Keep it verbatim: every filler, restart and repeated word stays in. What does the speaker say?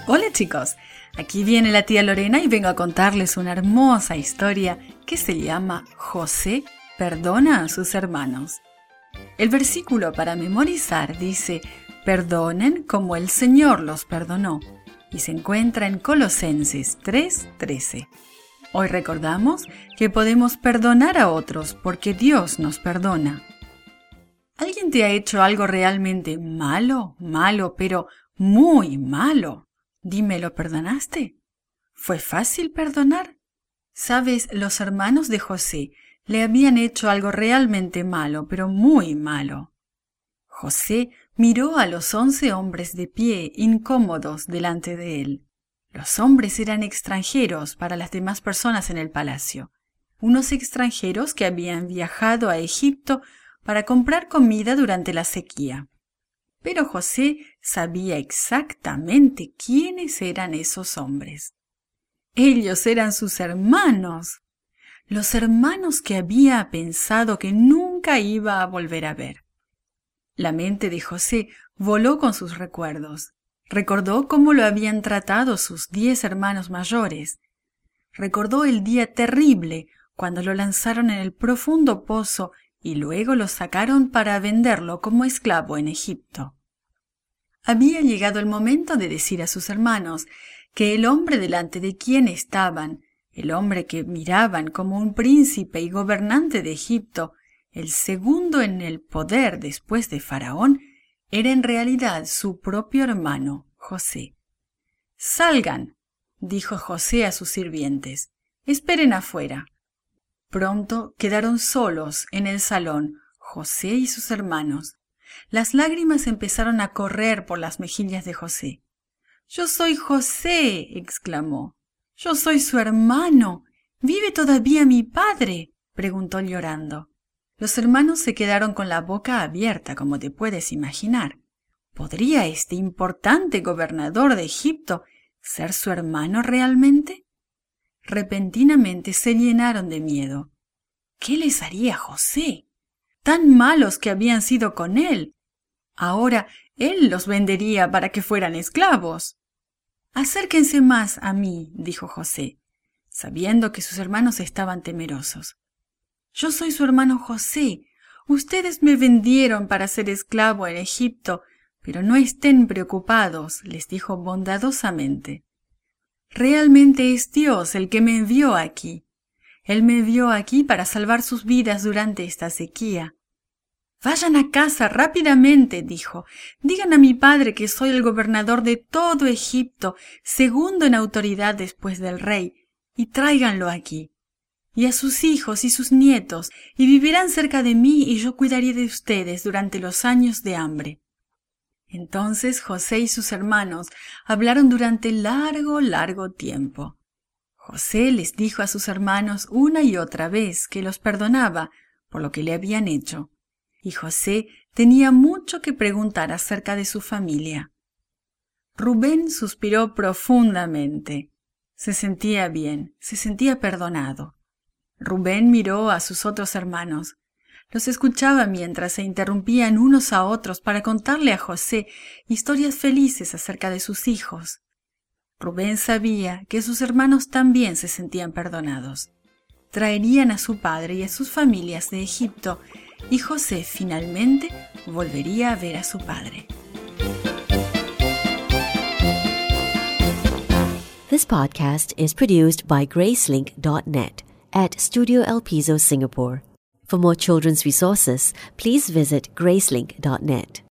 Hola chicos, aquí viene la tía Lorena y vengo a contarles una hermosa historia que se llama José perdona a sus hermanos. El versículo para memorizar dice, perdonen como el Señor los perdonó, y se encuentra en Colosenses tres trece. Hoy recordamos que podemos perdonar a otros porque Dios nos perdona. ¿Alguien te ha hecho algo realmente malo, malo, pero muy malo? Dime, ¿lo perdonaste? ¿Fue fácil perdonar? Sabes, los hermanos de José le habían hecho algo realmente malo, pero muy malo. José miró a los once hombres de pie, incómodos delante de él. Los hombres eran extranjeros para las demás personas en el palacio, unos extranjeros que habían viajado a Egipto para comprar comida durante la sequía. Pero José sabía exactamente quiénes eran esos hombres. Ellos eran sus hermanos, los hermanos que había pensado que nunca iba a volver a ver. La mente de José voló con sus recuerdos. Recordó cómo lo habían tratado sus diez hermanos mayores. Recordó el día terrible cuando lo lanzaron en el profundo pozo y luego lo sacaron para venderlo como esclavo en Egipto. Había llegado el momento de decir a sus hermanos que el hombre delante de quien estaban, el hombre que miraban como un príncipe y gobernante de Egipto, el segundo en el poder después de Faraón, era en realidad su propio hermano, José. «Salgan», dijo José a sus sirvientes, «esperen afuera». Pronto quedaron solos en el salón, José y sus hermanos. Las lágrimas empezaron a correr por las mejillas de José. «Yo soy José», exclamó. «Yo soy su hermano. ¿Vive todavía mi padre?», preguntó llorando. Los hermanos se quedaron con la boca abierta, como te puedes imaginar. ¿Podría este importante gobernador de Egipto ser su hermano realmente? Repentinamente se llenaron de miedo. ¿Qué les haría José? Tan malos que habían sido con él. Ahora él los vendería para que fueran esclavos. «Acérquense más a mí», dijo José, sabiendo que sus hermanos estaban temerosos. «Yo soy su hermano José. Ustedes me vendieron para ser esclavo en Egipto, pero no estén preocupados», les dijo bondadosamente. «Realmente es Dios el que me envió aquí. Él me envió aquí para salvar sus vidas durante esta sequía». «Vayan a casa rápidamente», dijo. «Digan a mi padre que soy el gobernador de todo Egipto, segundo en autoridad después del rey, y tráiganlo aquí. Y a sus hijos y sus nietos, y vivirán cerca de mí y yo cuidaré de ustedes durante los años de hambre». Entonces José y sus hermanos hablaron durante largo, largo tiempo. José les dijo a sus hermanos una y otra vez que los perdonaba por lo que le habían hecho. Y José tenía mucho que preguntar acerca de su familia. Rubén suspiró profundamente. Se sentía bien, se sentía perdonado. Rubén miró a sus otros hermanos. Los escuchaba mientras se interrumpían unos a otros para contarle a José historias felices acerca de sus hijos. Rubén sabía que sus hermanos también se sentían perdonados. Traerían a su padre y a sus familias de Egipto, y José finalmente volvería a ver a su padre. This podcast is produced by Gracelink dot net at Studio El Piso, Singapore. For more children's resources, please visit Gracelink dot net.